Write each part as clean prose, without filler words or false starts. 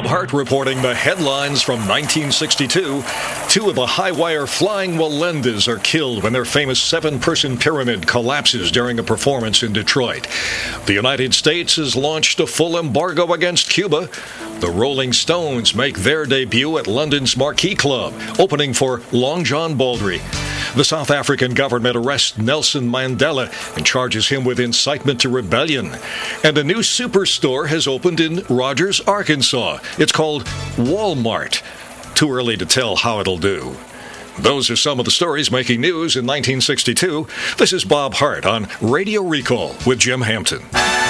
Hart reporting the headlines from 1962. Two of the high-wire flying Walendas are killed when their famous 7-person pyramid collapses during a performance in Detroit. The United States has launched a full embargo against Cuba. The Rolling Stones make their debut at London's Marquee Club, opening for Long John Baldry. The South African government arrests Nelson Mandela and charges him with incitement to rebellion. And a new superstore has opened in Rogers, Arkansas. It's called Walmart. Too early to tell how it'll do. Those are some of the stories making news in 1962. This is Bob Hart on Radio Recall with Jim Hampton.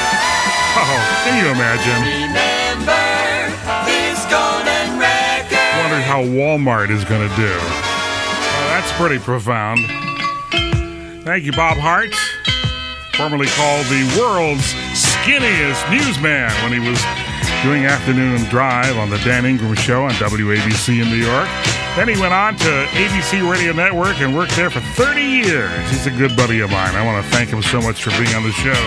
Oh, can you imagine? Remember this golden record. Wondered how Walmart is going to do. Well, that's pretty profound. Thank you, Bob Hart, formerly called the world's skinniest newsman when he was doing Afternoon Drive on the Dan Ingram Show on WABC in New York. Then he went on to ABC Radio Network and worked there for 30 years. He's a good buddy of mine. I want to thank him so much for being on the show.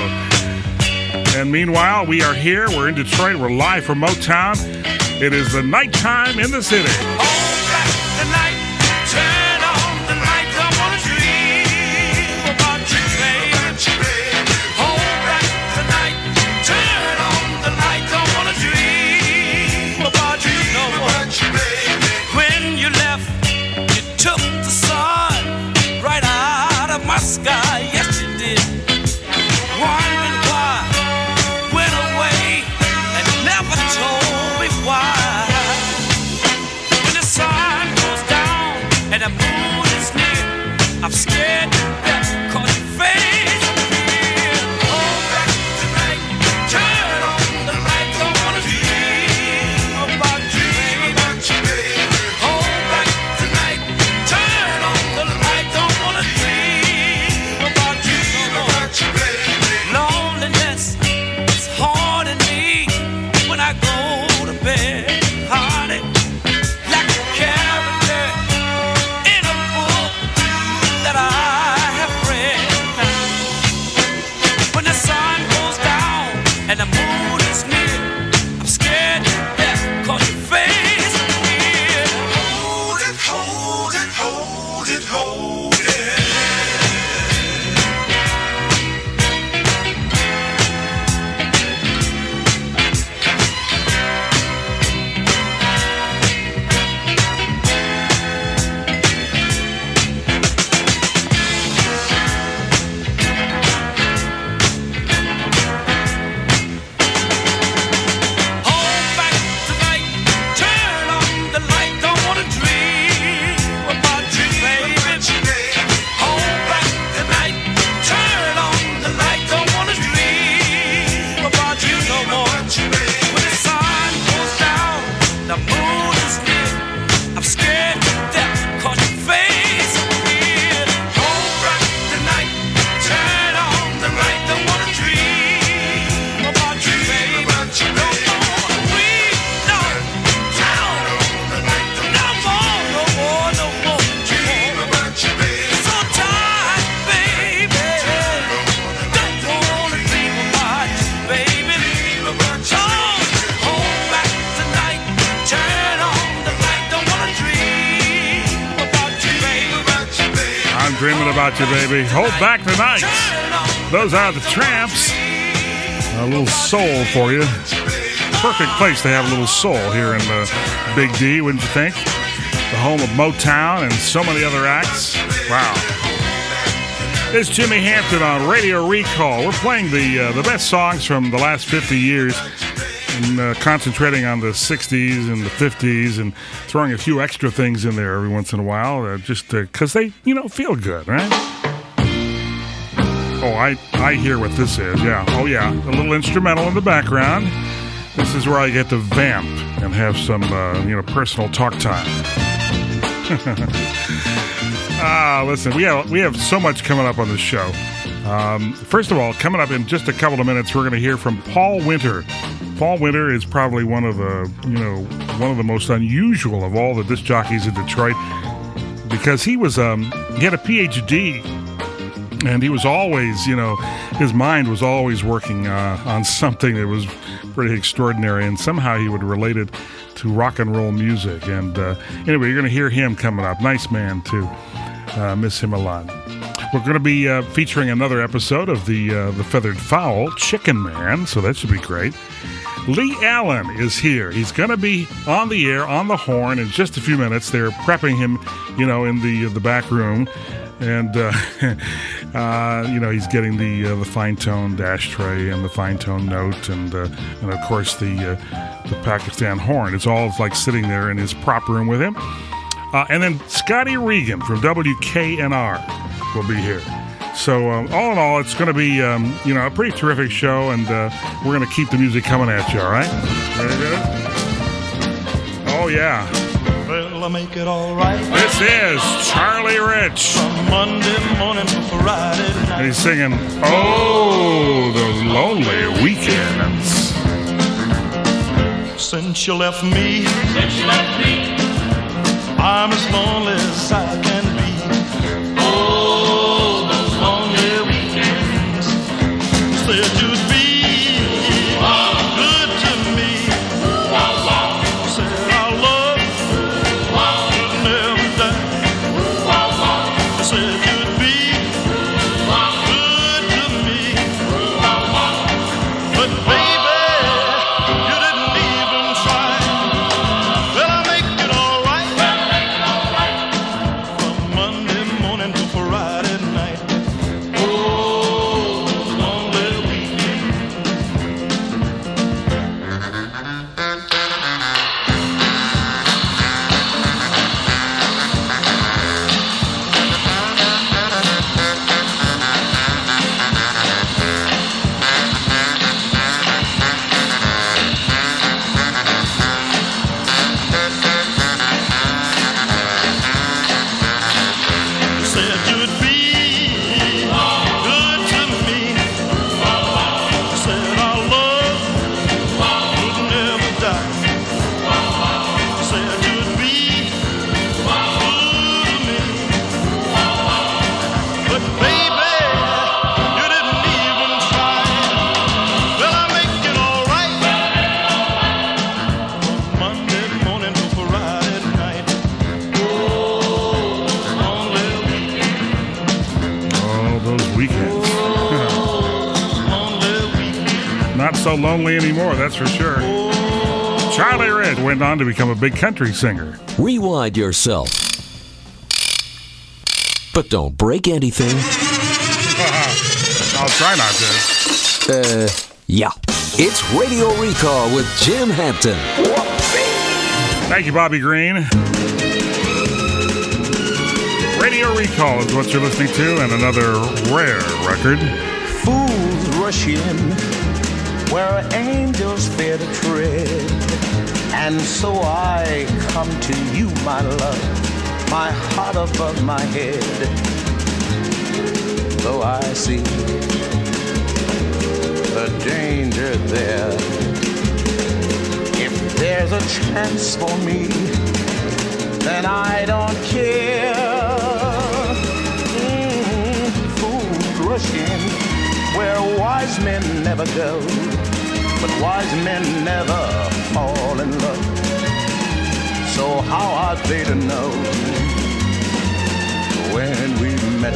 And meanwhile, we are here. We're in Detroit. We're live from Motown. It is the nighttime in the city. Hold back the night, turn on the lights. I wanna dream about you, baby. Hold back the night, turn on the lights. I wanna dream about you no more. When you left, you took the sun right out of my sky. Yes, you did. Wondering why, went away and never told me why. When the sun goes down and the moon is near, I'm scared to death 'cause your face is here. Hold back tonight, turn on the lights. I wanna dream about you, baby. Hold back tonight, turn on the lights. I wanna dream about you no more. Loneliness is haunting me when I go to bed, honey, like a character in a book that I have read. When the sun goes down and the moon is near, I'm scared to death 'cause your face is here. Hold it, hold it, hold it, hold it. Hold back tonight, turn on the light. Don't wanna dream about you, baby. Hold back tonight, turn on the light. Don't wanna dream about you no more. When the sun goes down, the moon is near, I'm scared to death 'cause your face is here. Hold back tonight, turn on the light. Don't wanna dream about you, baby. No more dream, no down, no more, no more, no more dream about you, baby. So tired, baby. Don't wanna dream about you, baby. Hold back tonight, turn on the light. Don't wanna dream about you, baby. I'm dreaming about you, baby. Hold back the night. Those are the Tramps. A little soul for you. Perfect place to have a little soul here in the Big D, wouldn't you think? The home of Motown and so many other acts. Wow. It's Jimmy Hampton on Radio Recall. We're playing the best songs from the last 50 years and concentrating on the 60s and the 50s and throwing a few extra things in there every once in a while just because they, feel good, right? Oh, I hear what this is, yeah. Oh, yeah, a little instrumental in the background. This is where I get to vamp and have some, personal talk time. Listen, we have so much coming up on this show. First of all, coming up in just a couple of minutes, we're going to hear from Paul Winter. Paul Winter is probably one of the most unusual of all the disc jockeys in Detroit because he had a PhD And he was always, his mind was always working on something that was pretty extraordinary, and somehow he would relate it to rock and roll music. And anyway, you're going to hear him coming up. Nice man, too. Miss him a lot. We're going to be featuring another episode of the Feathered Fowl, Chicken Man, so that should be great. Lee Allen is here. He's going to be on the air, on the horn, in just a few minutes. They're prepping him, in the back room. And, he's getting the fine-toned ashtray and the fine-toned note and of course, the Pakistan horn. It's all like sitting there in his prop room with him. And then Scotty Regan from WKNR will be here. So, all in all, it's going to be, a pretty terrific show, and we're going to keep the music coming at you, all right? Very good? Oh, yeah. Well, I make it all right. This is Charlie Rich. From Monday morning to Friday night. And he's singing, "Oh, those lonely weekends." Since you left me, I'm as lonely as I can be. Oh, those lonely weekends. Said you'd be good to me. Said our love would never die. Said you'd be good to me. But baby, you didn't even try. Well, I make it all right. From Monday morning to Friday night. Oh, lonely said you'd be good to me. Said our love would never die. Said you'd be good to me. But baby, you didn't even try. Well, I make it all right. Monday morning to Friday night. Oh, lonely weekend. Oh, those weekends. Lonely weekend. Not so lonely anymore, that's for sure. Charlie Rich went on to become a big country singer. Rewind yourself. But don't break anything. I'll try not to. Yeah. It's Radio Recall with Jim Hampton. Thank you, Bobby Green. Radio Recall is what you're listening to, and another rare record. Fools rush in where angels fear to tread. And so I come to you, my love, my heart above my head. Though I see the danger there, if there's a chance for me, then I don't care. Fools rush in where wise men never go, but wise men never fall in love. So how are they to know when we met?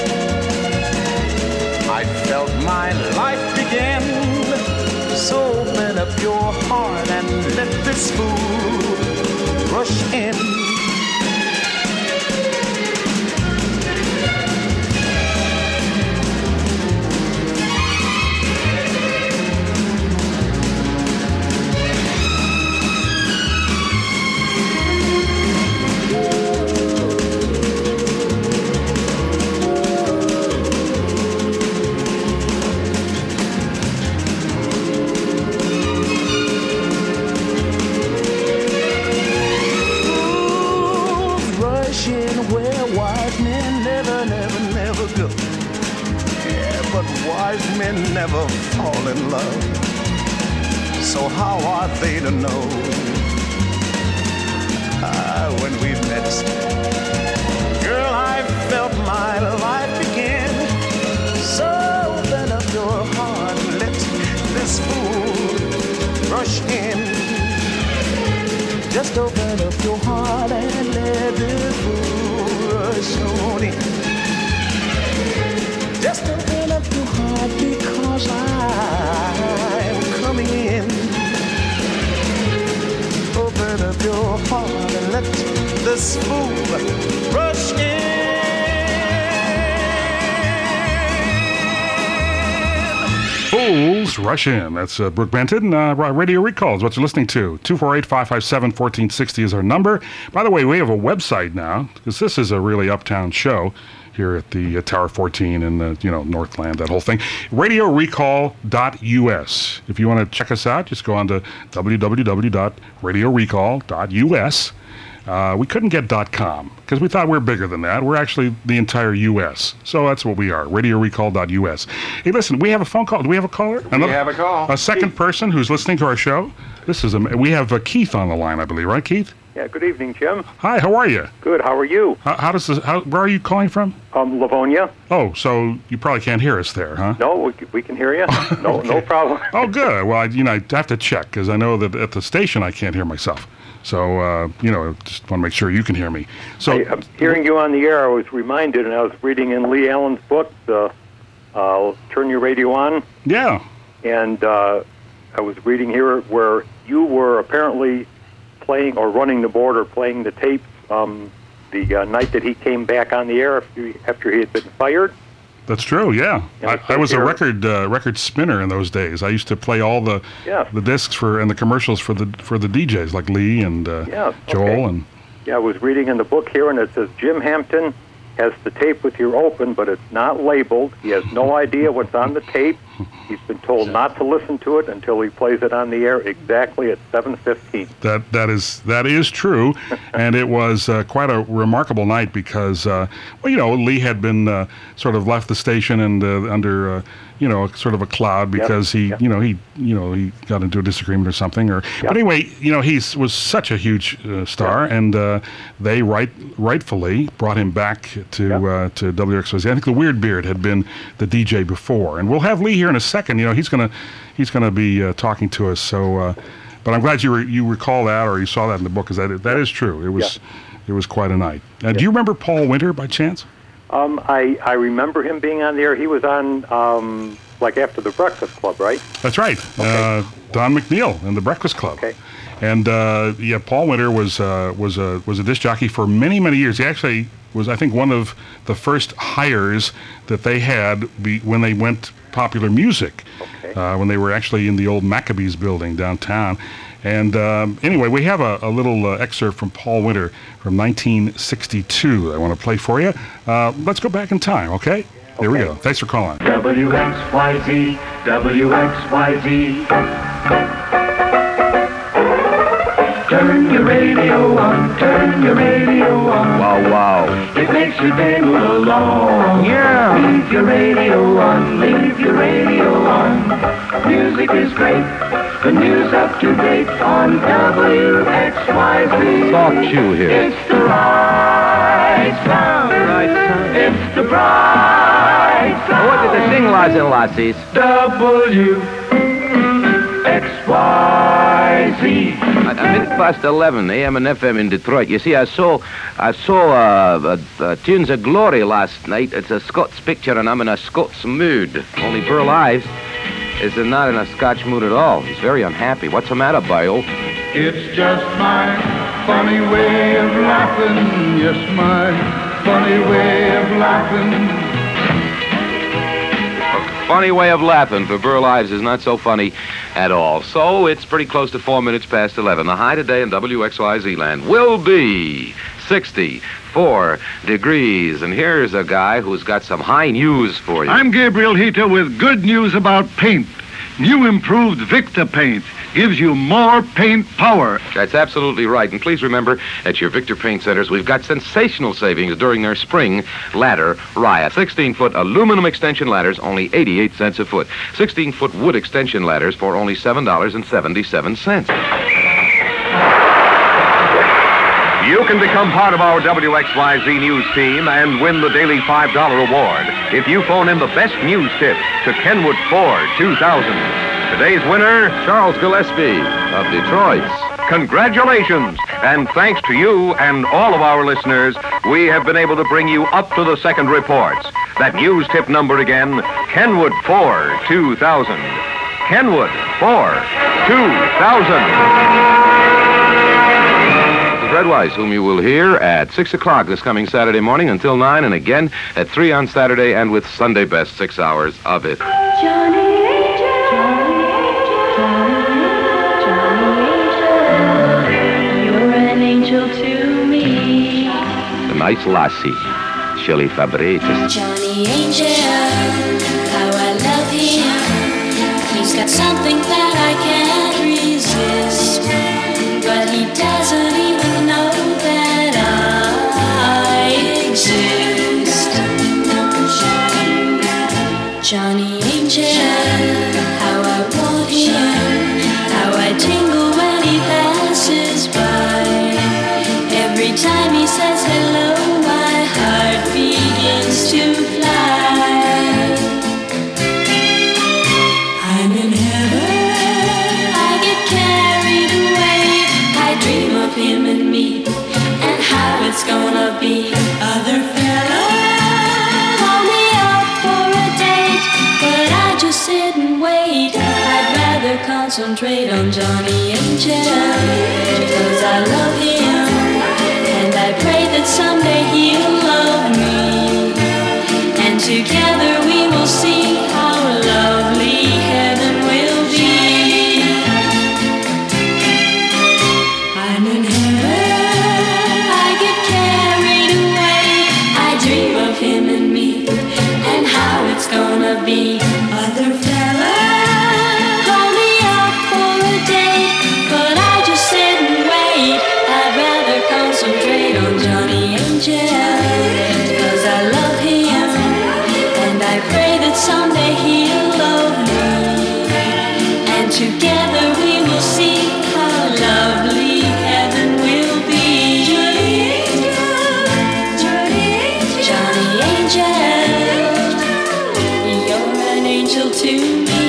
I felt my life begin. So open up your heart and let this fool rush in. Wise men never fall in love. So how are they to know? When we met, girl, I felt my life begin. Just open up your heart and let the fool rush on in. Just open up your heart because I'm coming in. Open up your heart and let the fool rush in. Fools Rush In. That's Brooke Benton. Radio Recall is what you're listening to. 248-557-1460 is our number. By the way, we have a website now, because this is a really uptown show here at the Tower 14 in the, Northland, that whole thing. RadioRecall.us. If you want to check us out, just go on to www.radiorecall.us. We couldn't get .com because we thought we were bigger than that. We're actually the entire U.S. So that's what we are, radiorecall.us. Hey, listen, we have a phone call. Do we have a caller? We have a call. A second person who's listening to our show. We have Keith on the line, I believe, right, Keith? Yeah, good evening, Jim. Hi, how are you? Good, how are you? Where are you calling from? Livonia. Oh, so you probably can't hear us there, huh? No, we can hear you. No, Okay. no problem. Oh, good. Well, I have to check because I know that at the station I can't hear myself. So, just want to make sure you can hear me. So, I'm hearing you on the air. I was reminded, and I was reading in Lee Allen's book, Turn Your Radio On. Yeah. And I was reading here where you were apparently playing or running the board or playing the tapes the night that he came back on the air after he had been fired. That's true, yeah. Yeah, I was a here- record spinner in those days. I used to play all the discs and the commercials for the DJs like Lee and Joel and. Yeah, I was reading in the book here, and it says Jim Hampton has the tape with you open, but it's not labeled. He has no idea what's on the tape. He's been told not to listen to it until he plays it on the air exactly at 7:15. That is true, and it was quite a remarkable night because Lee had been sort of left the station and under sort of a cloud because he got into a disagreement or something but anyway, he was such a huge star and they rightfully brought him back to WXYZ. I think the Weird Beard had been the DJ before, and we'll have Lee here in a second. He's gonna be talking to us. So, but I'm glad you recall that or you saw that in the book because that is true. It was quite a night. Do you remember Paul Winter by chance? I remember him being on the air. He was on like after the Breakfast Club, right? That's right. Okay. Don McNeil and the Breakfast Club. Okay. And Paul Winter was a disc jockey for many, many years. He actually was, I think, one of the first hires that they had when they went Popular Music, when they were actually in the old Maccabees building downtown. And anyway, we have a little excerpt from Paul Winter from 1962 that I want to play for you. Let's go back in time, okay? Here we go. Thanks for calling. WXYZ, WXYZ. Turn your radio on, turn your radio on. Wow, wow. It makes your day move along. Yeah. Leave your radio on, leave your radio on. Music is great, the news up to date on WXYZ. Talk you here. It's the right sound. It's the bright sound. What did they sing, lots and lotsies? WXYZ. A minute past 11 a.m. and FM in Detroit. You see, I saw Tunes of Glory last night. It's a Scots picture, and I'm in a Scots mood. Only Burl Ives is not in a Scotch mood at all. He's very unhappy. What's the matter, Bio? It's just my funny way of laughing. Yes, my funny way of laughing. Funny way of laughing for Burl Ives is not so funny at all. So it's pretty close to 4 minutes past 11. The high today in WXYZ land will be 64 degrees. And here's a guy who's got some high news for you. I'm Gabriel Hita with good news about paint. New improved Victa paint gives you more paint power. That's absolutely right. And please remember, at your Victor Paint Centers, we've got sensational savings during their spring ladder riot. 16-foot aluminum extension ladders, only 88 cents a foot. 16-foot wood extension ladders for only $7.77. You can become part of our WXYZ News team and win the daily $5 reward if you phone in the best news tip to Kenwood Ford 2000. Today's winner, Charles Gillespie of Detroit. Congratulations! And thanks to you and all of our listeners, we have been able to bring you up to the second reports. That news tip number again, Kenwood 4, 2000. Kenwood 4, 2000. Fred Weiss, whom you will hear at 6 o'clock this coming Saturday morning until 9, and again at 3 on Saturday, and with Sunday best 6 hours of it. Johnny Angel, you're an angel to me. The nice lassie, Shirley Fabritas. Johnny Angel, how I love him. He's got something that I can't resist, but he doesn't even know that I exist. Johnny Angel, how I want him, how I tingle when he passes by. Every time he says hello, my heart begins to fly. I'm in heaven, I get carried away. I dream of him and me, and how it's gonna be. Other fellas call me up for a date, but I just sit and wait. I'd rather concentrate on Johnny Angel, because I love him, and I pray that someday he'll love me, and together we will see how lovely heaven will be. I'm in heaven, I get carried away. I dream of him and me, and how it's gonna be. Other fellas call me up for a date, but I just sit and wait. I'd rather concentrate on Johnny Angel, because I love him, and I pray that someday he'll love me, and together we will see how lovely heaven will be. Johnny Angel, you're an angel to me.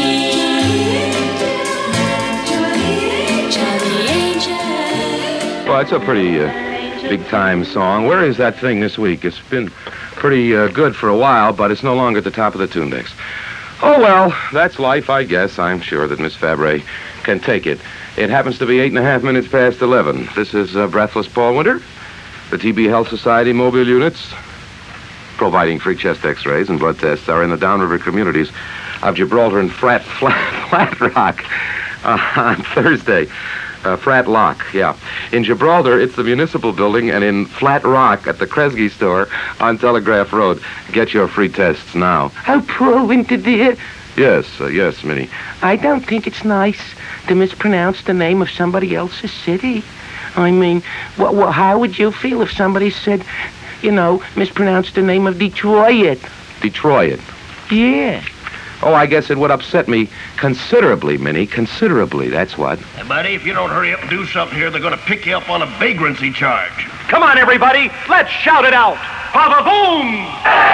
Johnny Angel. Well, it's a pretty big-time song. Where is that thing this week? It's been pretty good for a while, but it's no longer at the top of the tune decks. Oh, well, that's life, I guess. I'm sure that Miss Fabre can take it. It happens to be 8.5 minutes past 11. This is Breathless Paul Winter. The TB Health Society mobile units providing free chest x-rays and blood tests are in the downriver communities of Gibraltar and Flat Rock on Thursday. Frat Lock, yeah. In Gibraltar, it's the Municipal Building, and in Flat Rock at the Kresge store on Telegraph Road. Get your free tests now. Oh, poor Winter, dear. Yes, yes, Minnie. I don't think it's nice to mispronounce the name of somebody else's city. I mean, how would you feel if somebody said, mispronounced the name of Detroit? Detroit? Yeah. Oh, I guess it would upset me considerably, Minnie. Considerably, that's what. Hey, buddy, if you don't hurry up and do something here, they're going to pick you up on a vagrancy charge. Come on, everybody, let's shout it out. Ba-ba-boom!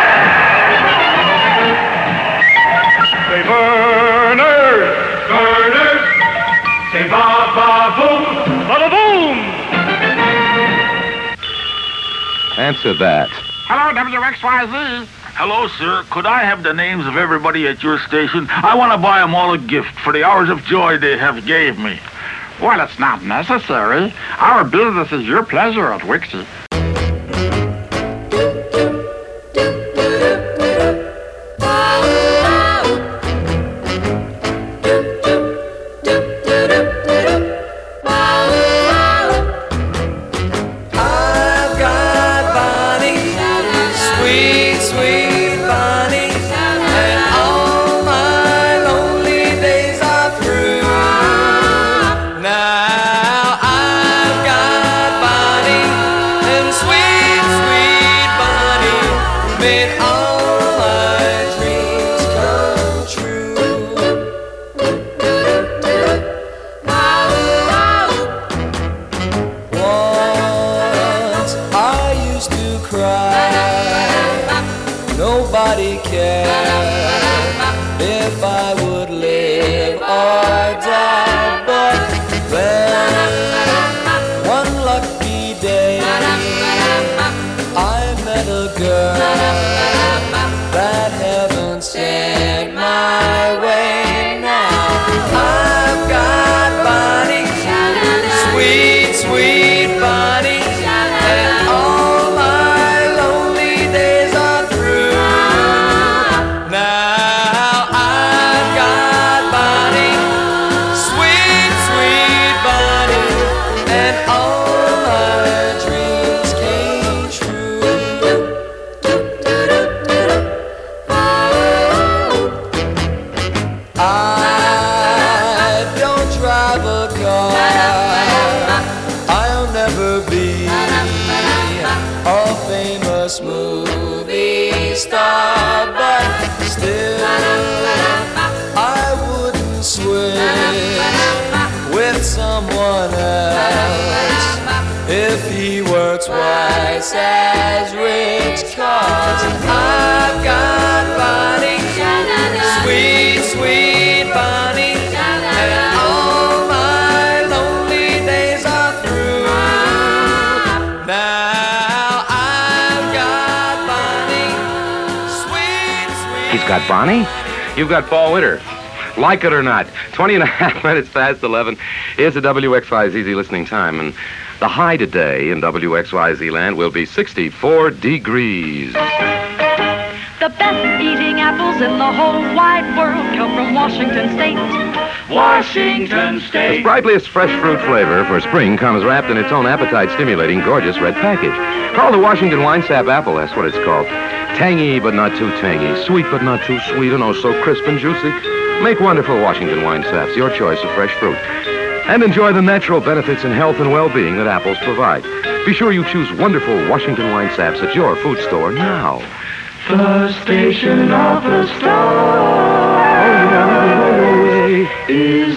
Say burners, burners. Say ba-ba-boom, ba-ba-boom. Answer that. Hello, WXYZ. Hello, sir. Could I have the names of everybody at your station? I want to buy them all a gift for the hours of joy they have gave me. Well, it's not necessary. Our business is your pleasure at Wixie. If I would live or die, but when star, but still I wouldn't swim with someone else if he were twice as rich. 'Cause I've got Bonnie, sweet, sweet Bonnie, and all my lonely days are through. Now I've got Bonnie, sweet, sweet. He's got Bonnie? You've got Paul Winter. Like it or not, 20 and a half minutes past 11 is the WXYZ listening time, and the high today in WXYZ land will be 64 degrees. The best eating apples in the whole wide world come from Washington State. Washington State. The sprightliest fresh fruit flavor for spring comes wrapped in its own appetite-stimulating, gorgeous red package. Called the Washington Wine Sap Apple, that's what it's called. Tangy but not too tangy, sweet but not too sweet, and oh so crisp and juicy. Make wonderful Washington Wine Saps your choice of fresh fruit. And enjoy the natural benefits in health and well-being that apples provide. Be sure you choose wonderful Washington Wine Saps at your food store now. The station of the stars is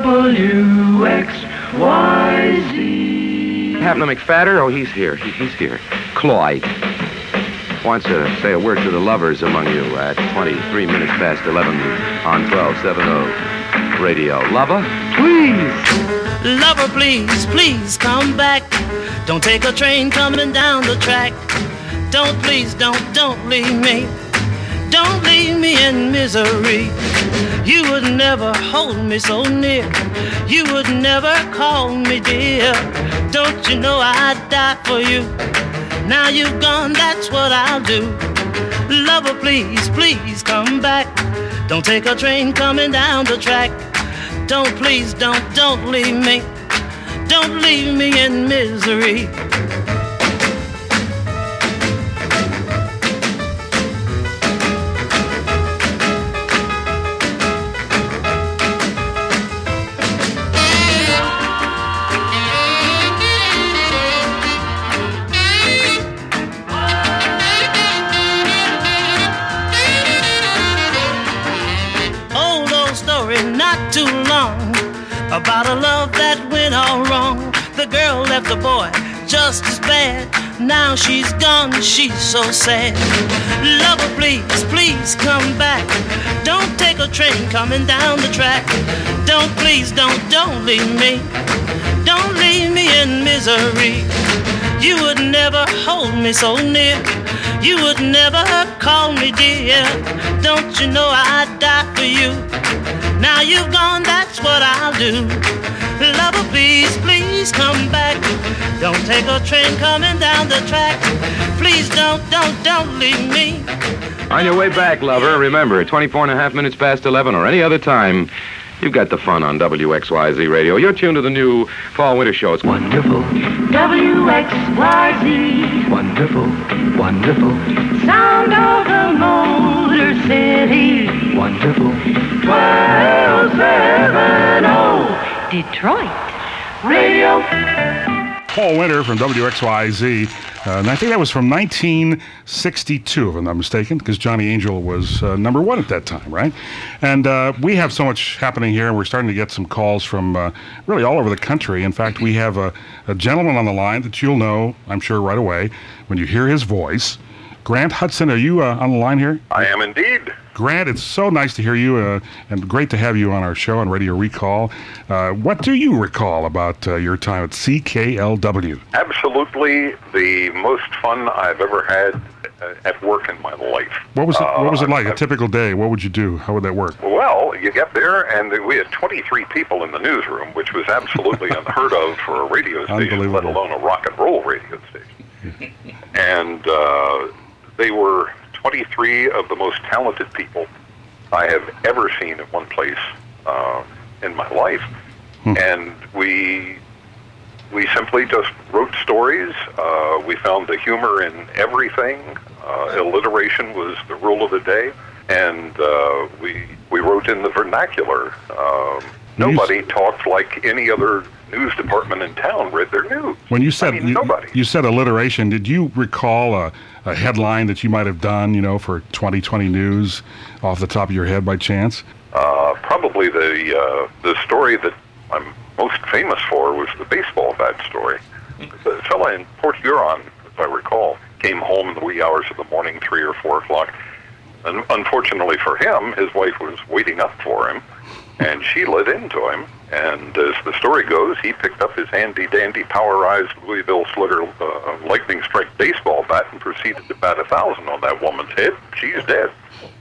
WXYZ. Having a McFatter? Oh, he's here. He's here. Cloyd wants to say a word to the lovers among you at 23 minutes past 11 on 1270 Radio. Lover? Please. Lover, please, please come back. Don't take a train coming down the track. Don't, please, don't leave me. Don't leave me in misery. You would never hold me so near. You would never call me dear. Don't you know I'd die for you? Now you've gone, that's what I'll do. Lover, please, please come back. Don't take a train coming down the track. Don't, please, don't leave me. Don't leave me in misery. About a love that went all wrong. The girl left the boy just as bad. Now she's gone, she's so sad. Lover, please, please come back. Don't take a train coming down the track. Don't, please, don't leave me. Don't leave me in misery. You would never hold me so near. You would never call me dear. Don't you know I'd die for you? Now you've gone, that's what I'll do. Lover, please, please come back. Don't take a train coming down the track. Please don't leave me. On your way back, lover, remember, 24 and a half minutes past 11 or any other time, you've got the fun on WXYZ Radio. You're tuned to the new Fall Winter Show. It's wonderful. WXYZ. Wonderful. Wonderful. Sound of the Motor City. Wonderful. 1270 Detroit Radio. Paul Winter from WXYZ. And I think that was from 1962, if I'm not mistaken, because Johnny Angel was number one at that time, right? And we have so much happening here, and we're starting to get some calls from really all over the country. In fact, we have a gentleman on the line that you'll know, I'm sure, right away when you hear his voice. Grant Hudson, are you on the line here? I am indeed. Grant, it's so nice to hear you, and great to have you on our show on Radio Recall. What do you recall about your time at CKLW? Absolutely the most fun I've ever had at work in my life. What was it like? A typical day? What would you do? How would that work? Well, you get there, and we had 23 people in the newsroom, which was absolutely unheard of for a radio station, let alone a rock and roll radio station. And they were 23 of the most talented people I have ever seen in one place in my life. And we simply just wrote stories. We found the humor in everything. Alliteration was the rule of the day. And we wrote in the vernacular. Nobody talked like any other news department in town read their news. When you said nobody. You said alliteration, did you recall a headline that you might have done, for 2020 News off the top of your head by chance? Probably the story that I'm most famous for was the baseball bat story. The fella in Port Huron, as I recall, came home in the wee hours of the morning, 3 or 4 o'clock. And unfortunately for him, his wife was waiting up for him, and she lit into him. And as the story goes, he picked up his handy-dandy powerized Louisville Slugger lightning strike baseball bat and proceeded to bat 1,000 on that woman's head. She's dead.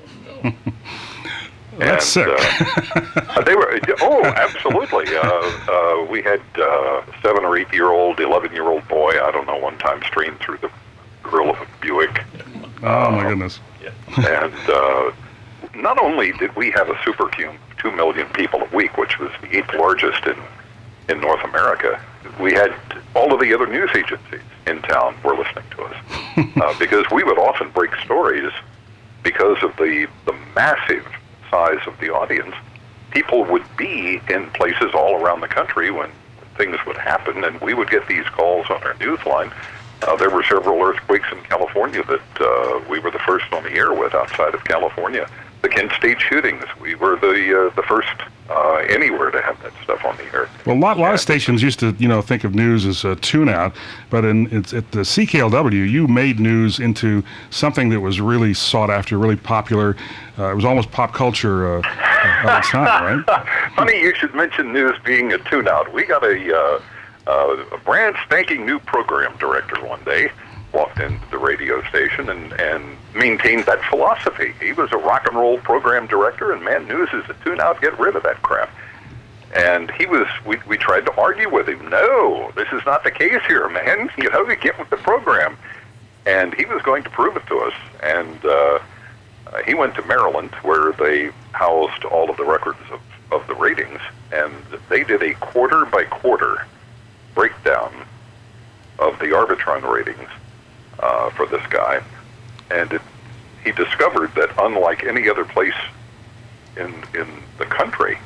That's sick. They were, absolutely. We had 7 or 8-year-old, 11-year-old boy, I don't know, one time streamed through the grill of a Buick. Oh, my goodness. And not only did we have a super Q, 2 million people a week, which was the 8th largest in North America, we had all of the other news agencies in town were listening to us. Because we would often break stories because of the massive size of the audience. People would be in places all around the country when things would happen, and we would get these calls on our news line. There were several earthquakes in California that we were the first on the air with outside of California. The Kent State shootings, we were the first anywhere to have that stuff on the air. Well, a lot of stations used to, think of news as a tune-out, but at the CKLW, you made news into something that was really sought after, really popular. It was almost pop culture of its time, right? Funny you should mention news being a tune-out. We got a brand spanking new program director one day, walked into the radio station and maintained that philosophy. He was a rock and roll program director, and man, news is a tune-out, get rid of that crap. And we tried to argue with him. No, this is not the case here, man. You get with the program. And he was going to prove it to us. And he went to Maryland, where they housed all of the records of the ratings, and they did a quarter-by-quarter breakdown of the Arbitron ratings for this guy. And he discovered that unlike any other place in the country,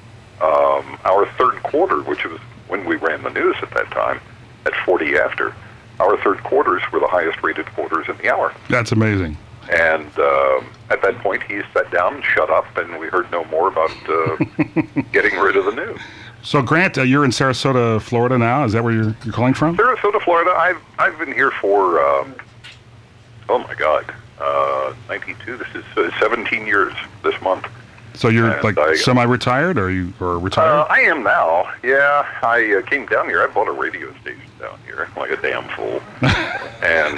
our third quarter, which was when we ran the news at that time, at 40 after, our third quarters were the highest rated quarters in the hour. That's amazing. And at that point, he sat down and shut up, and we heard no more about getting rid of the news. So, Grant, you're in Sarasota, Florida now. Is that where you're calling from? Sarasota, Florida. I've been here for, 92. This is 17 years this month. So you're semi-retired, or retired? I am now. Yeah, I came down here. I bought a radio station down here, like a damn fool. And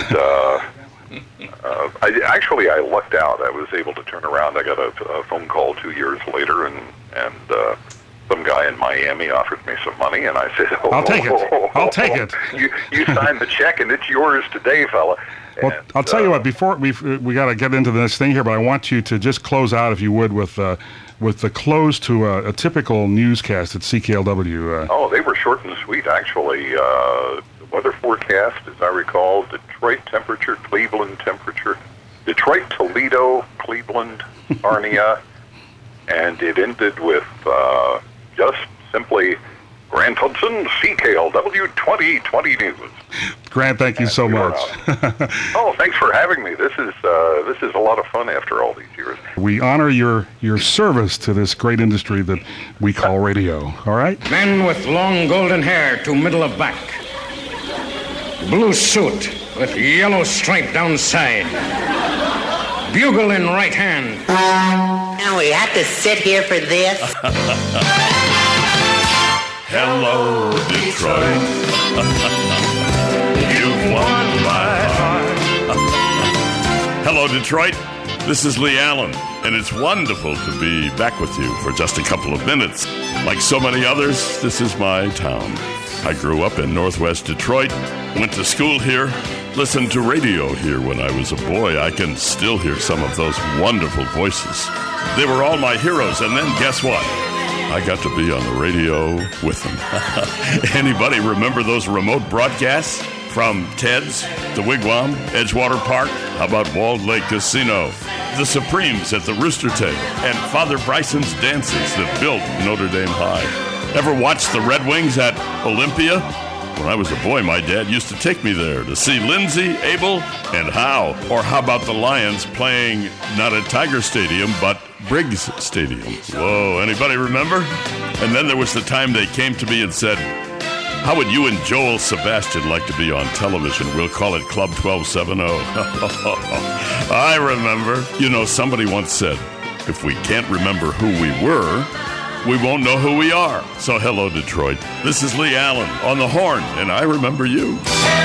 I lucked out. I was able to turn around. I got a phone call 2 years later, and some guy in Miami offered me some money, and I said, I'll take it. I'll take it. You signed the check, and it's yours today, fella. Well, and, I'll tell you what. Before we got to get into the next thing here, but I want you to just close out, if you would, with the close to a typical newscast at CKLW. They were short and sweet, actually. The weather forecast, as I recall, Detroit temperature, Cleveland temperature, Detroit, Toledo, Cleveland, Sarnia, and it ended with just simply Grant Hudson, CKLW 2020 News. Grant, thank you so much. Thanks for having me. This is a lot of fun after all these years. We honor your service to this great industry that we call radio. All right? Men with long golden hair to middle of back. Blue suit with yellow stripe down side. Bugle in right hand. Now we have to sit here for this. Hello, Detroit. You've won my heart. Hello, Detroit. This is Lee Allen, and it's wonderful to be back with you for just a couple of minutes. Like so many others, this is my town. I grew up in Northwest Detroit, went to school here, listened to radio here when I was a boy. I can still hear some of those wonderful voices. They were all my heroes, and then guess what? I got to be on the radio with them. Anybody remember those remote broadcasts From Ted's, the Wigwam, Edgewater Park, how about Walled Lake Casino, the Supremes at the Rooster Tail, and Father Bryson's dances that built Notre Dame High. Ever watch the Red Wings at Olympia? When I was a boy, my dad used to take me there to see Lindsay, Abel, and Howe. Or how about the Lions playing not at Tiger Stadium, but Briggs Stadium? Whoa, anybody remember? And then there was the time they came to me and said, how would you and Joel Sebastian like to be on television? We'll call it Club 1270. I remember. You know, somebody once said, if we can't remember who we were, we won't know who we are. So hello, Detroit. This is Lee Allen on the horn, and I remember you.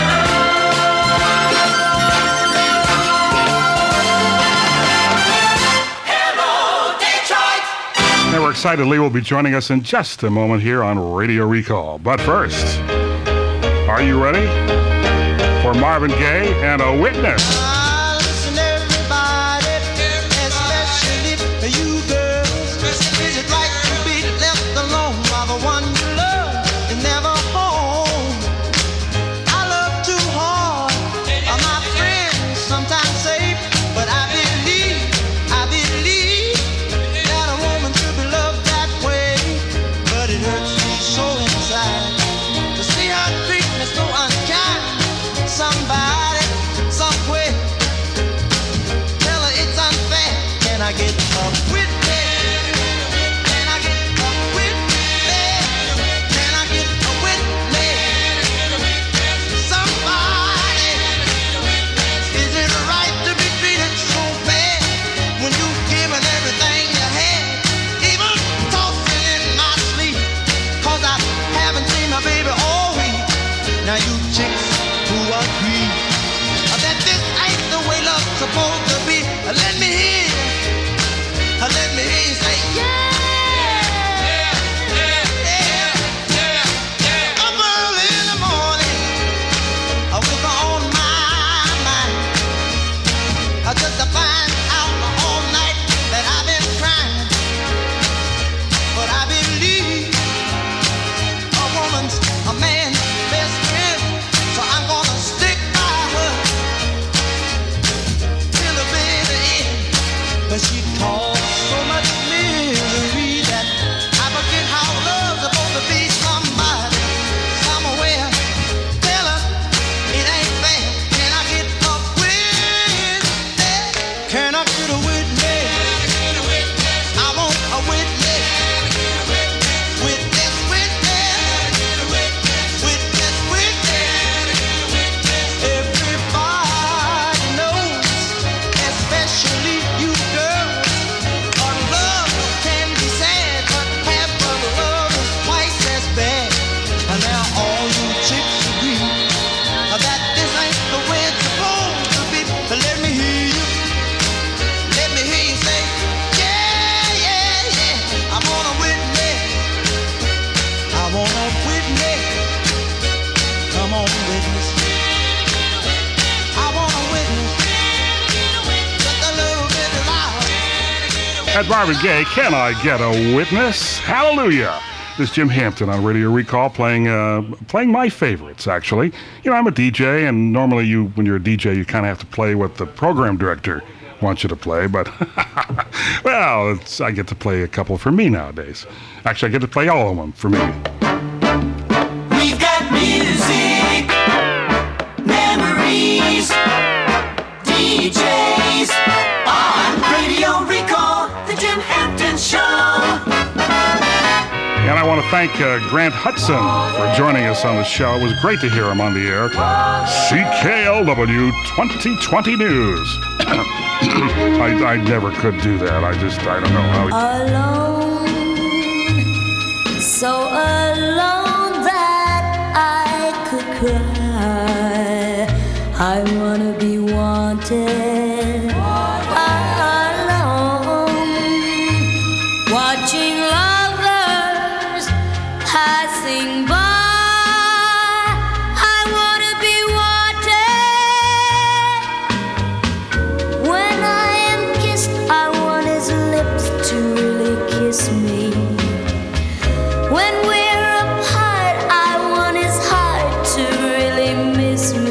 Hello, Detroit. And we're excited Lee will be joining us in just a moment here on Radio Recall. But first, are you ready for Marvin Gaye and A Witness? Listen, everybody, especially you girls. Is it right to be left alone while the one you love is never home? I love too hard. My friends sometimes say, but I believe that a woman should be loved that way. But it hurts me so inside to see her treat me so unkind. Somebody, somewhere, tell her it's unfair. Can I get a witness? Now you chicks who agree that this ain't the way love's supposed to be, let me hear you say yeah. Up early in the morning, with on my mind, just to find out all night that I've been crying. But I believe a woman's a man's best friend, so I'm gonna stick by her till the very end. But she caused so much misery that I forget how love's supposed to be. Somebody, somewhere, tell her it ain't fair. Can I get a witness? Can I get a witness? I want a witness. Witness, everybody knows, especially you girls, love can be sad, but half of the love is twice as bad. And now all you chicks agree that this ain't the way it's supposed to be. But let me hear you say, yeah, yeah, yeah. I want a witness. I want a witness. Come on, witness. I want a witness. Just a little bit loud. At Marvin Gaye, Can I Get a Witness? Hallelujah. This is Jim Hampton on Radio Recall playing my favorites, actually. You know, I'm a DJ, and normally when you're a DJ, you kind of have to play what the program director wants you to play, but, well, I get to play a couple for me nowadays. Actually, I get to play all of them for me. We've got music, memories, DJs on Radio Recall, the Jim Hampton Show. And I want to thank Grant Hudson for joining us on the show. It was great to hear him on the air. CKLW 2020 News. I never could do that. I don't know how. Alone, so alone that I could cry. I wanna be wanted. Alone, watching lovers passing by. I wanna be wanted. When I am kissed, I want his lips to really kiss me. When we're apart, I want his heart to really miss me.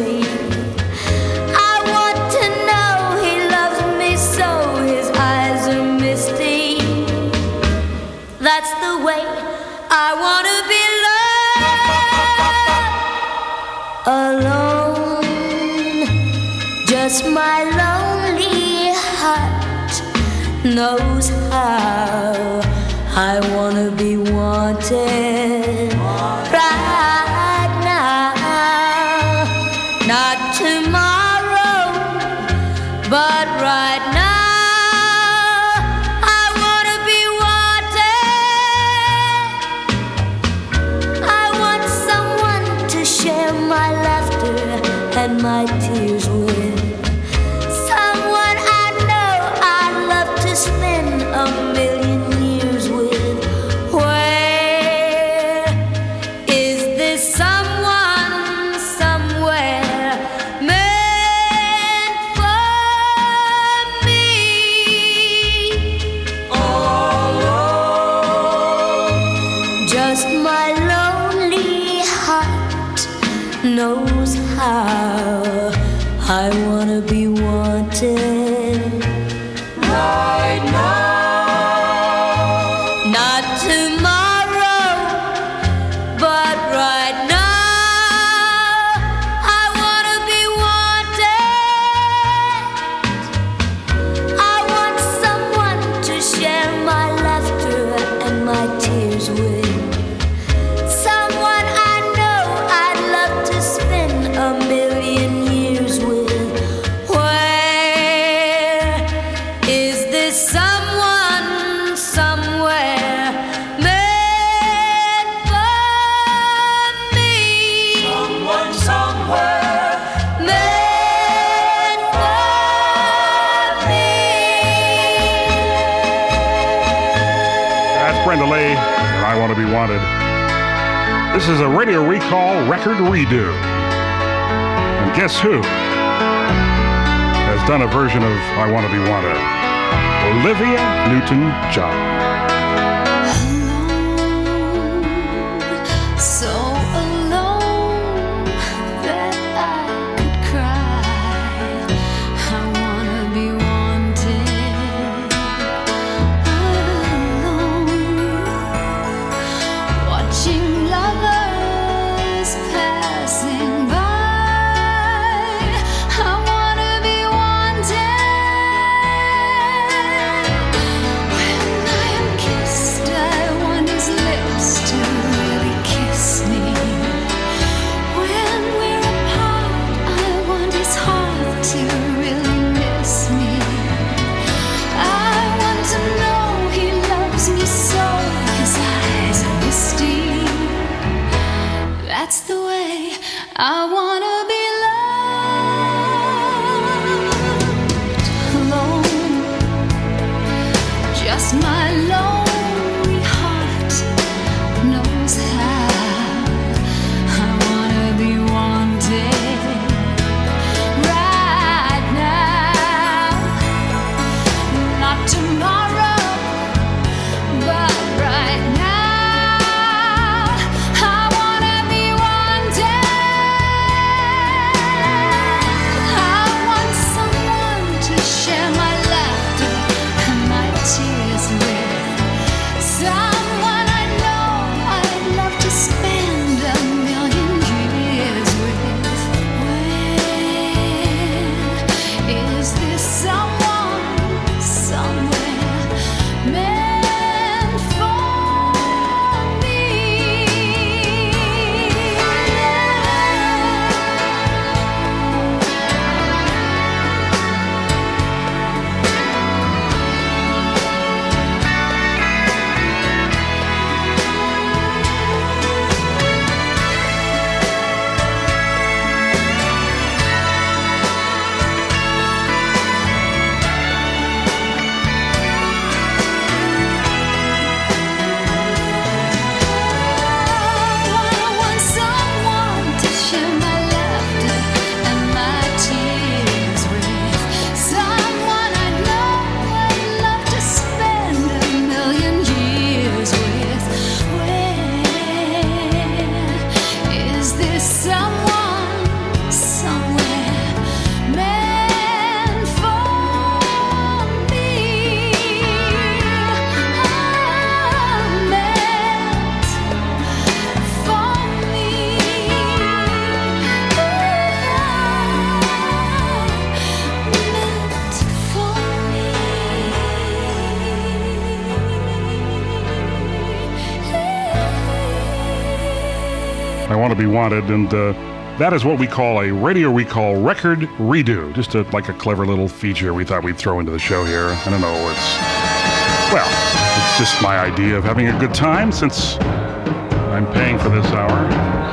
Just my lonely heart knows how I wanna be wanted right now. Not tomorrow, but right now I wanna be wanted. I want someone to share my laughter and my tears with. Someone I know I'd love to spend a million years with. Where is this someone somewhere meant for me? All alone, just my lonely heart knows how I wanna be wanted right now. Not tomorrow, but right now I wanna be wanted. I want someone to share my laughter and my tears with. Someone I know I'd love to spend a million years with. Where is this someone somewhere meant for me? Someone somewhere meant for me. That's Brenda Lee, and I Want to Be Wanted. This is a Radio Recall record redo. And guess who has done a version of I Want to Be Wanted? Olivia Newton-John. So alone that I could cry. I wanna be wanted. Alone, watching lovers passing by. I wanna be wanted. When I am kissed, I want his lips to really kiss me. When we're apart, I want his heart to really miss me. I want to know he loves me so. His eyes are misty. That's the way I wanna be loved. Alone, just my lonely heart knows how I wanna be wanted right now. Not tomorrow, but right now I wanna be wanted. I want someone to share my laughter and my tears with. I Want to Be Wanted, and that is what we call a Radio Recall record redo. Just like a clever little feature we thought we'd throw into the show here. I don't know, it's just my idea of having a good time since I'm paying for this hour.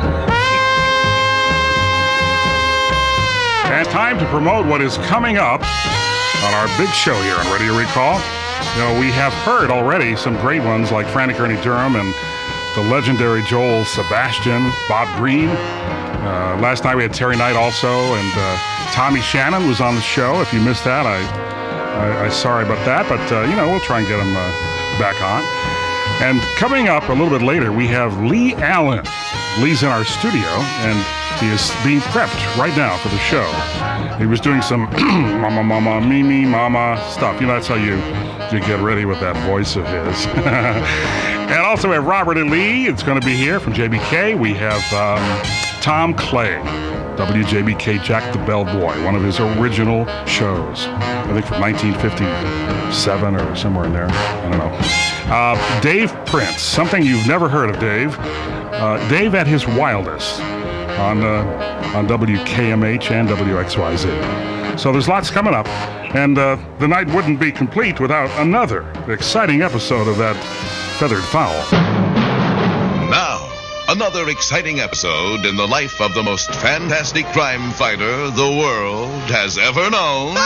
And time to promote what is coming up on our big show here on Radio Recall. You know, we have heard already some great ones like Frantic Ernie Durham and the legendary Joel Sebastian, Bob Green. Last night we had Terry Knight also, and Tommy Shannon was on the show. If you missed that, I'm sorry about that, but we'll try and get him back on. And coming up a little bit later, we have Lee Allen. Lee's in our studio, and he is being prepped right now for the show. He was doing some mama, mama, me, mama stuff. That's how you get ready with that voice of his. And also we have Robert E. Lee. It's going to be here from JBK. We have Tom Clay, WJBK Jack the Bellboy, one of his original shows. I think from 1957 or somewhere in there. I don't know. Dave Prince, something you've never heard of, Dave. Dave at his wildest on WKMH and WXYZ. So there's lots coming up, and the night wouldn't be complete without another exciting episode of that Feathered Fowl. Now, another exciting episode in the life of the most fantastic crime fighter the world has ever known.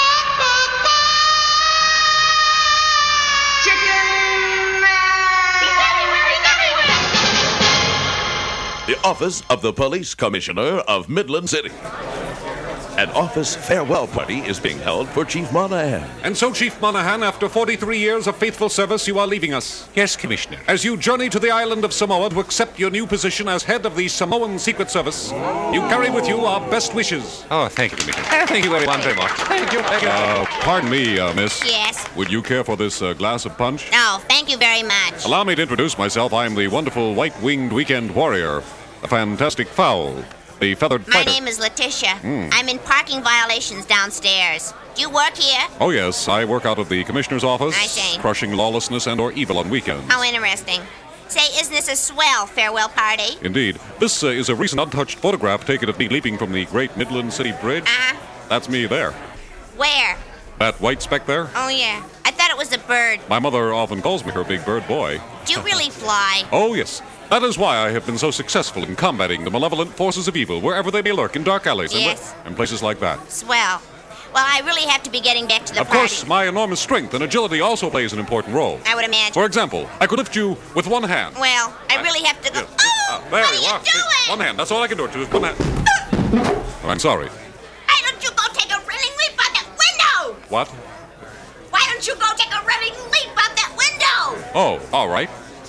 The office of the Police Commissioner of Midland City. An office farewell party is being held for Chief Monahan. And so, Chief Monahan, after 43 years of faithful service, you are leaving us. Yes, Commissioner. As you journey to the island of Samoa to accept your new position as head of the Samoan Secret Service, you carry with you our best wishes. Oh, thank you, Commissioner. Thank you everyone very much. Thank you. Pardon me, miss. Yes? Would you care for this glass of punch? No, thank you very much. Allow me to introduce myself. I am the wonderful white-winged weekend warrior, the fantastic fowl, the feathered fighter. My name is Letitia. I'm in parking violations downstairs. Do you work here? Oh, yes. I work out of the Commissioner's office. I see. Crushing lawlessness and or evil on weekends. How interesting. Say, isn't this a swell farewell party? Indeed. This is a recent untouched photograph taken of me leaping from the Great Midland City Bridge. That's me there. Where? That white speck there? Oh, yeah. I thought it was a bird. My mother often calls me her big bird boy. Do you really fly? Oh, yes. That is why I have been so successful in combating the malevolent forces of evil wherever they may lurk in dark alleys and places like that. Swell. Well, I really have to be getting back to the party. party. Of course, my enormous strength and agility also plays an important role. I would imagine. For example, I could lift you with one hand. Well, I really have to go... Oh! There what you are are. you doing? One hand. That's all I can do to with one hand. I'm sorry. Why don't you go take a running leap out that window? What? Why don't you go take a running leap out that window? Oh, all right.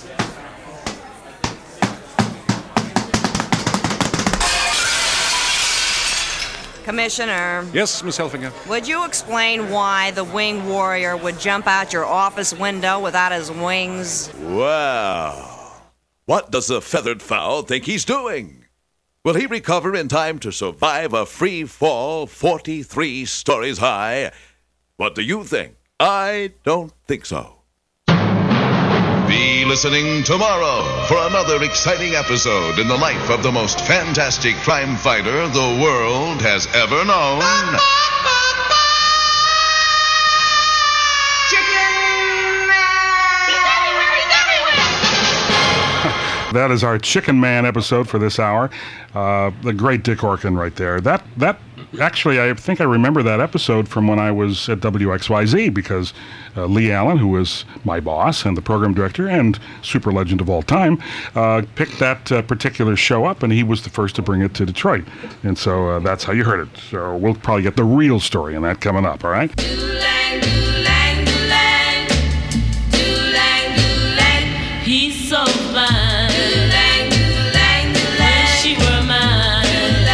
Commissioner. Yes, Miss Helfinger. Would you explain why the winged warrior would jump out your office window without his wings? Well, what does the feathered fowl think he's doing? Will he recover in time to survive a free fall 43 stories high? What do you think? I don't think so. Be listening tomorrow for another exciting episode in the life of the most fantastic crime fighter the world has ever known. That is our Chicken Man episode for this hour. The great Dick Orkin right there. That actually, I think I remember that episode from when I was at WXYZ because Lee Allen, who was my boss and the program director and super legend of all time, picked that particular show up, and he was the first to bring it to Detroit. And so that's how you heard it. So we'll probably get the real story on that coming up, all right? He's so fine. Wish she were mine.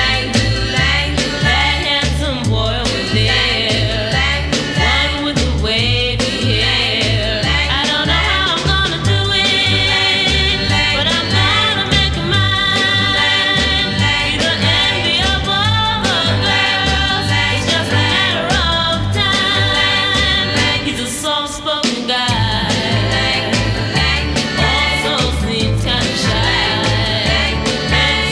That handsome boy was there. One with the wavy hair. I don't know how I'm gonna do it, but I'm gonna make him mine. He's the envy of all the girls. It's just a matter of time. He's a soft-spoken guy. Also seems kind of shy. And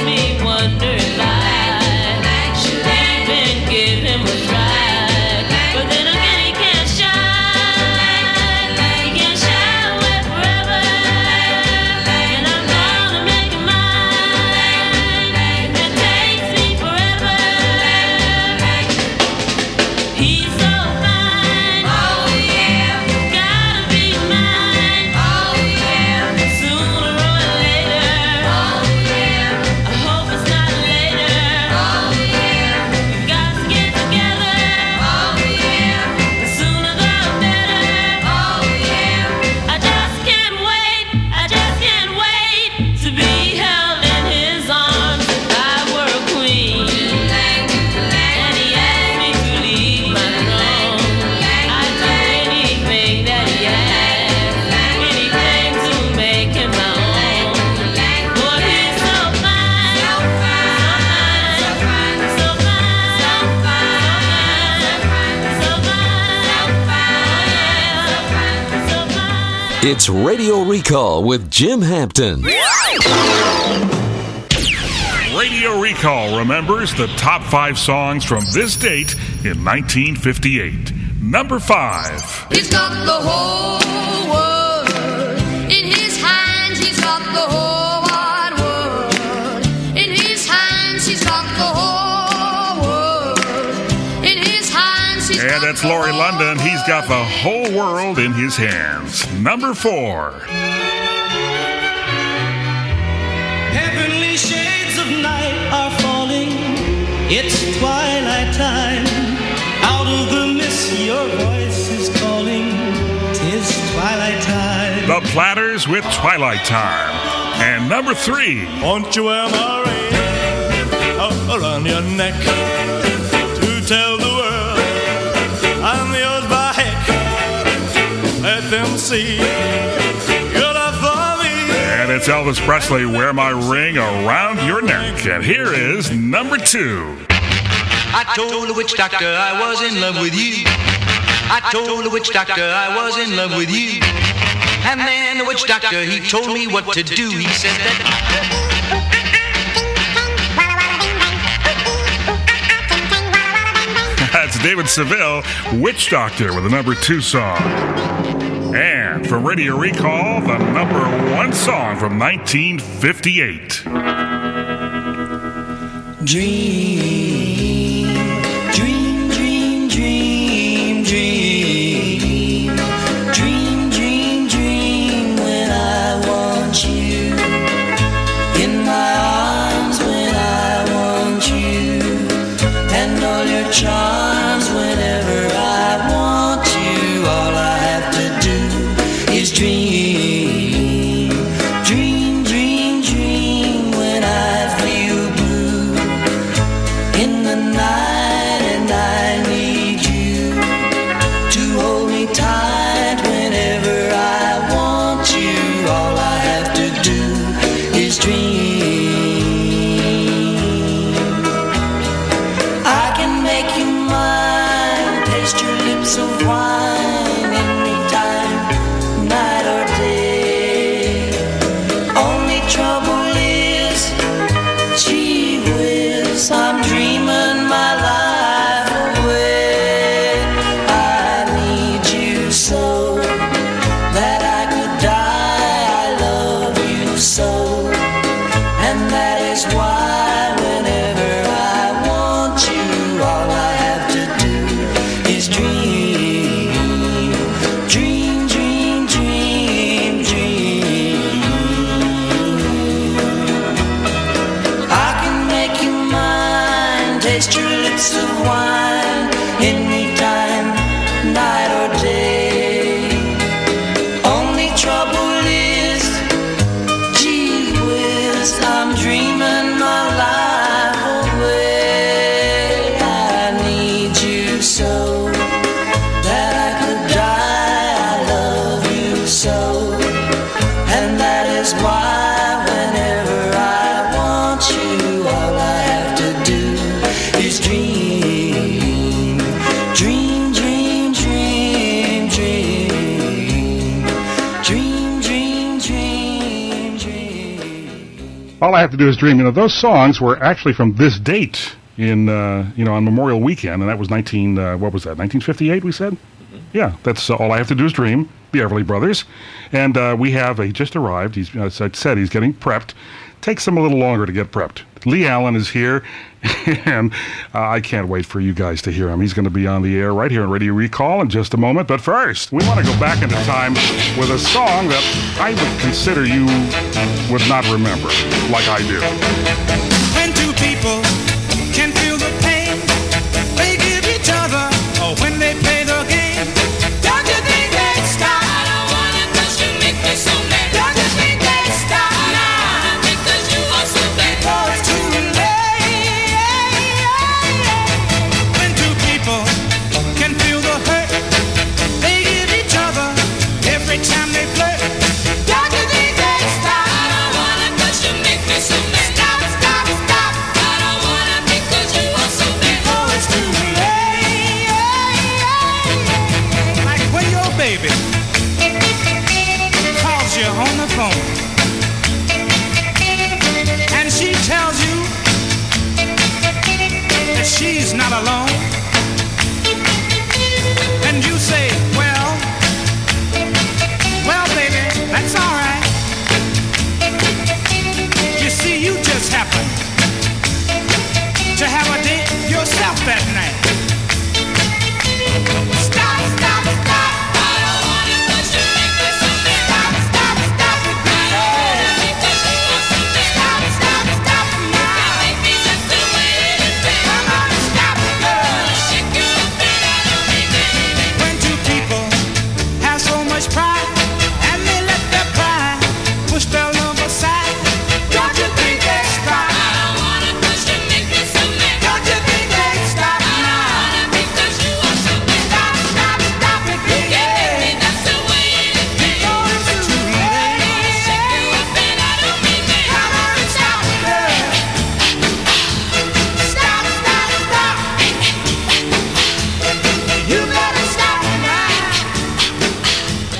It's Radio Recall with Jim Hampton. Radio Recall remembers the top 5 songs from this date in 1958. Number 5. He's got the whole world in his hands. He's got the whole wide world in his hands. He's got the whole world in his hands. And that's Laurie London. He's got the whole world in his hands. Number 4. Heavenly shades of night are falling. It's twilight time. Out of the mist, your voice is calling. 'Tis twilight time. The Platters with Twilight Time. And number 3. Won't you wear my ring around your neck to tell the world I'm yours by heck? Let them see you're not for me. And it's Elvis Presley, Wear My Ring Around Your Neck. And here is number 2. I told the witch doctor I was in love with you. I told the witch doctor I was in love with you. And then the witch doctor, he told me what to do. He said that... That's David Seville, Witch Doctor, with the number 2 song. And from Radio Recall, the number 1 song from 1958. Dream, dream, dream, dream, dream. Dream, dream, dream when I want you. In my arms when I want you. And all your charms whenever I want you. All I have to do is dream. Dream, dream, dream when I feel blue in the night and I need you to hold me tight whenever I want you. All I have to do is dream. I can make you mine, taste your lips of wine anytime, night or day. Only trouble is, gee whiz, I'm dreaming my life away. I need you so that I could die. I love you so, and that is why whenever I want you, all I have to do is dream. Dream, dream, dream, dream. I can make you mine, taste your lips of wine anytime, night or day. Only trouble is, gee whiz, I'm dreaming my life away. I need you so that I could die. I love you so, and that is why whenever I want you, all I have to do is dream. Dream, dream, dream, dream. Dream, dream, dream, dream. All I have to do is dream. You know, those songs were actually from this date in, on Memorial Weekend, and that was 1958, we said? Yeah, that's All I Have to Do is Dream, the Everly Brothers. And we have, he just arrived. He's, as I said, he's getting prepped. Takes him a little longer to get prepped. Lee Allen is here, and I can't wait for you guys to hear him. He's going to be on the air right here on Radio Recall in just a moment. But first, we want to go back into time with a song that I would consider you would not remember, like I do. When two people can feel the pain they give each other, or when they play the game, don't you think they'd stop? I don't want it 'cause you make me so mad. Don't you think they'd stop? Nah, because you are so bad. Before it's too late. When two people can feel the hurt they give each other every time they flirt, don't you think they'd stop? I don't want it 'cause you make me so mad. Stop, stop, stop.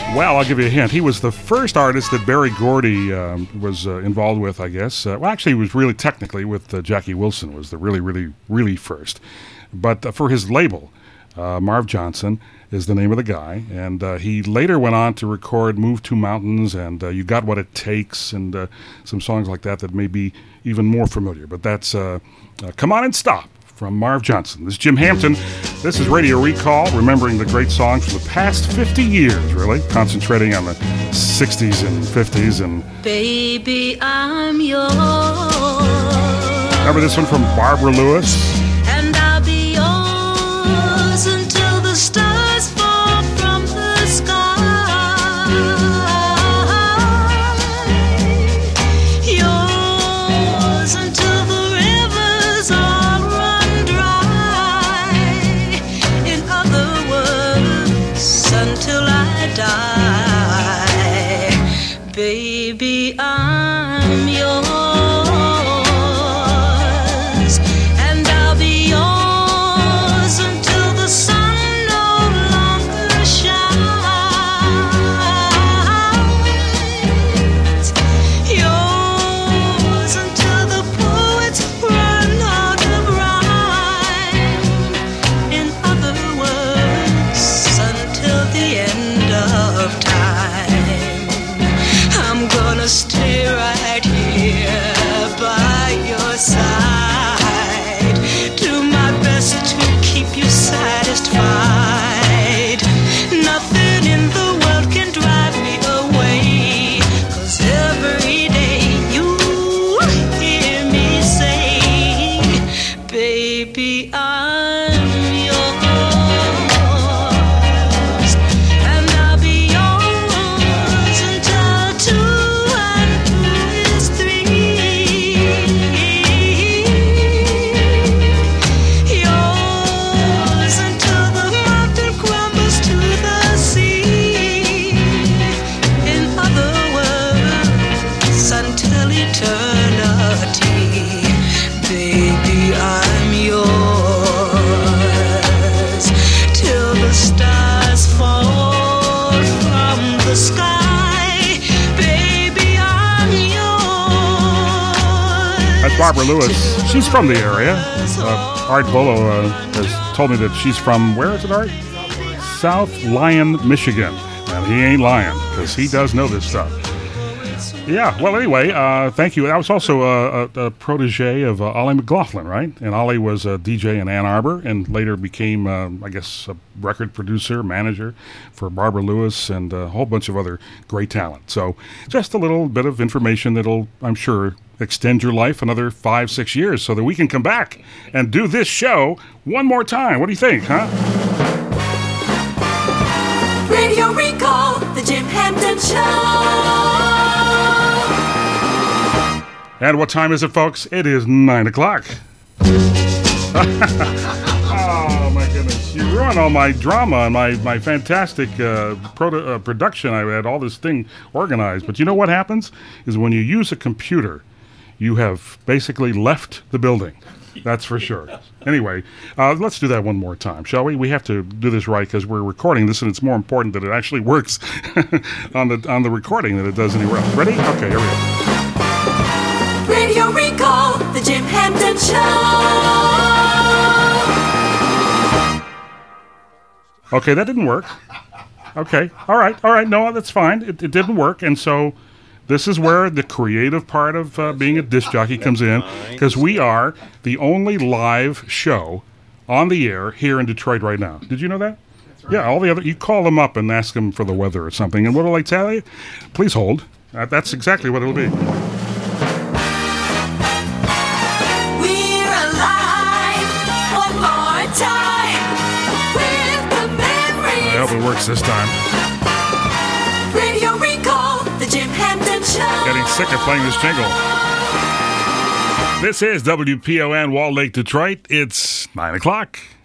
Well, I'll give you a hint. He was the first artist that Berry Gordy was involved with, I guess. Well, actually, he was really technically with Jackie Wilson was the really first. But for his label, Marv Johnson is the name of the guy. And he later went on to record Move to Mountains and You Got What It Takes and some songs like that may be even more familiar. But that's Come On and Stop from Marv Johnson. This is Jim Hampton. This is Radio Recall, remembering the great songs from the past 50 years, really, concentrating on the 60s and 50s. And Baby, I'm yours. Remember this one from Barbara Lewis? And I'll be yours until the stars fall from the sky. Yours until the rivers all run dry. In other words, until I die. Baby, I'm yours. Stay right here by your side. Do my best to keep you satisfied. Nothing in the world can drive me away. 'Cause every day you hear me say, baby, I'm yours. And I'll be yours until two. Barbara Lewis. She's from the area. Art Bolo has told me that she's from, where is it, Art? South Lyon, Michigan. And he ain't lying, because he does know this stuff. Yeah, well, anyway, thank you. I was also a protege of Ollie McLaughlin, right? And Ollie was a DJ in Ann Arbor and later became, I guess, a record producer, manager for Barbara Lewis and a whole bunch of other great talent. So just a little bit of information that'll, I'm sure, extend your life another 5-6 years so that we can come back and do this show one more time. What do you think, huh? Radio Recall, the Jim Hampton Show. And what time is it, folks? It is 9 o'clock. Oh, my goodness. You ruined all my drama and my fantastic production. I had all this thing organized. But you know what happens? Is when you use a computer, you have basically left the building. That's for sure. Anyway, let's do that one more time, shall we? We have to do this right because we're recording this, and it's more important that it actually works on the recording than it does anywhere else. Ready? Okay, here we go. Radio Recall, the Jim Hampton Show. Okay, that didn't work. Okay, all right. No, that's fine. It didn't work, and so this is where the creative part of being a disc jockey comes in, because we are the only live show on the air here in Detroit right now. Did you know that? That's right. Yeah, all the other, you call them up and ask them for the weather or something, and what will they tell you? Please hold. That's exactly what it'll be. We're alive one more time with the memories. I hope it works this time. Radio Recall, the Jim Hampton Show. Getting sick of playing this jingle. This is WPON Wall Lake, Detroit. It's 9 o'clock.